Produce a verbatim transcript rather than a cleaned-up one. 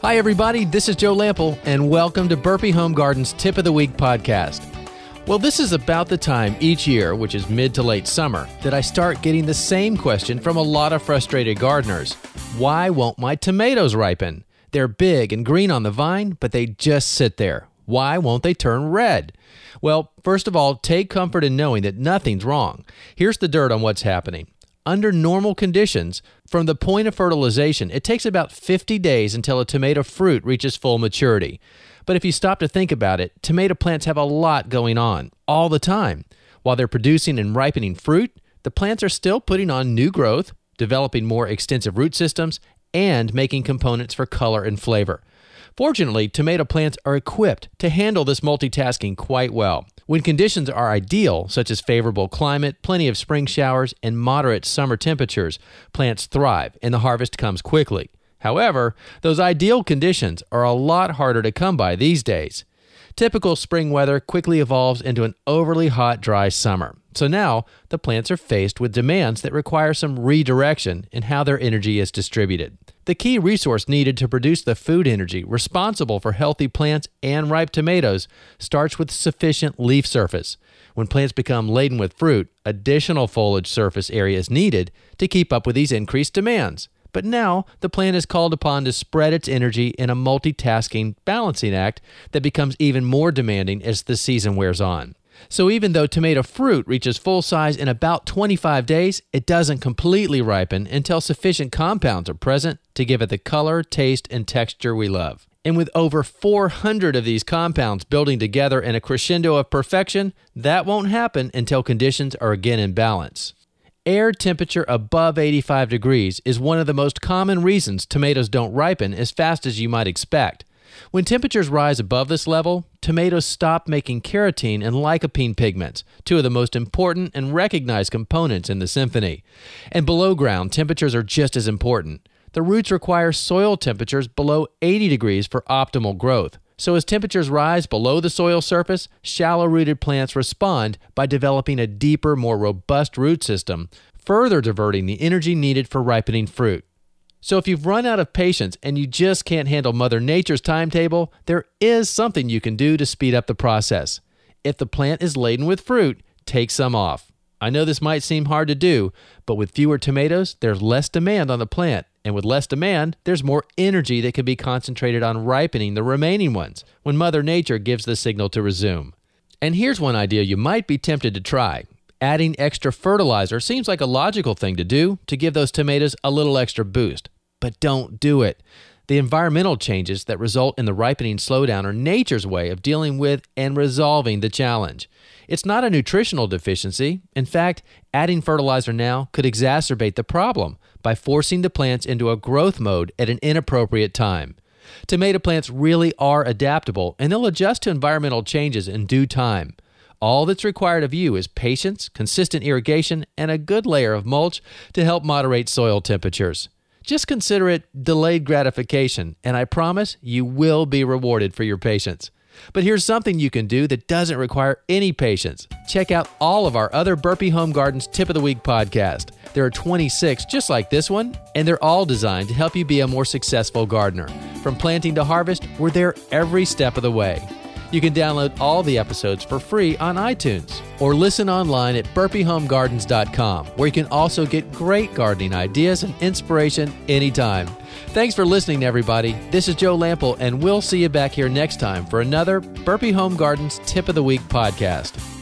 Hi, everybody. This is Joe Lample, and welcome to Burpee Home Garden's Tip of the Week podcast. Well, this is about the time each year, which is mid to late summer, that I start getting the same question from a lot of frustrated gardeners. Why won't my tomatoes ripen? They're big and green on the vine, but they just sit there. Why won't they turn red? Well, first of all, take comfort in knowing that nothing's wrong. Here's the dirt on what's happening. Under normal conditions, from the point of fertilization, it takes about fifty days until a tomato fruit reaches full maturity. But if you stop to think about it, tomato plants have a lot going on all the time. While they're producing and ripening fruit, the plants are still putting on new growth, developing more extensive root systems, and making components for color and flavor. Fortunately, tomato plants are equipped to handle this multitasking quite well. When conditions are ideal, such as favorable climate, plenty of spring showers, and moderate summer temperatures, plants thrive and the harvest comes quickly. However, those ideal conditions are a lot harder to come by these days. Typical spring weather quickly evolves into an overly hot, dry summer. So now, the plants are faced with demands that require some redirection in how their energy is distributed. The key resource needed to produce the food energy responsible for healthy plants and ripe tomatoes starts with sufficient leaf surface. When plants become laden with fruit, additional foliage surface area is needed to keep up with these increased demands. But now, the plant is called upon to spread its energy in a multitasking balancing act that becomes even more demanding as the season wears on. So even though tomato fruit reaches full size in about twenty-five days, it doesn't completely ripen until sufficient compounds are present to give it the color, taste, and texture we love. And with over four hundred of these compounds building together in a crescendo of perfection, that won't happen until conditions are again in balance. Air temperature above eighty-five degrees is one of the most common reasons tomatoes don't ripen as fast as you might expect. When temperatures rise above this level, tomatoes stop making carotene and lycopene pigments, two of the most important and recognized components in the symphony. And below ground, temperatures are just as important. The roots require soil temperatures below eighty degrees for optimal growth. So as temperatures rise below the soil surface, shallow-rooted plants respond by developing a deeper, more robust root system, further diverting the energy needed for ripening fruit. So if you've run out of patience and you just can't handle Mother Nature's timetable, there is something you can do to speed up the process. If the plant is laden with fruit, take some off. I know this might seem hard to do, but with fewer tomatoes, there's less demand on the plant. And with less demand, there's more energy that can be concentrated on ripening the remaining ones when Mother Nature gives the signal to resume. And here's one idea you might be tempted to try. Adding extra fertilizer seems like a logical thing to do to give those tomatoes a little extra boost. But don't do it. The environmental changes that result in the ripening slowdown are nature's way of dealing with and resolving the challenge. It's not a nutritional deficiency. In fact, adding fertilizer now could exacerbate the problem by forcing the plants into a growth mode at an inappropriate time. Tomato plants really are adaptable, and they'll adjust to environmental changes in due time. All that's required of you is patience, consistent irrigation, and a good layer of mulch to help moderate soil temperatures. Just consider it delayed gratification, and I promise you will be rewarded for your patience. But here's something you can do that doesn't require any patience. Check out all of our other Burpee Home Gardens Tip of the Week podcast. There are twenty-six just like this one, and they're all designed to help you be a more successful gardener. From planting to harvest, we're there every step of the way. You can download all the episodes for free on iTunes or listen online at burpee home gardens dot com, where you can also get great gardening ideas and inspiration anytime. Thanks for listening, everybody. This is Joe Lample, and we'll see you back here next time for another Burpee Home Gardens Tip of the Week podcast.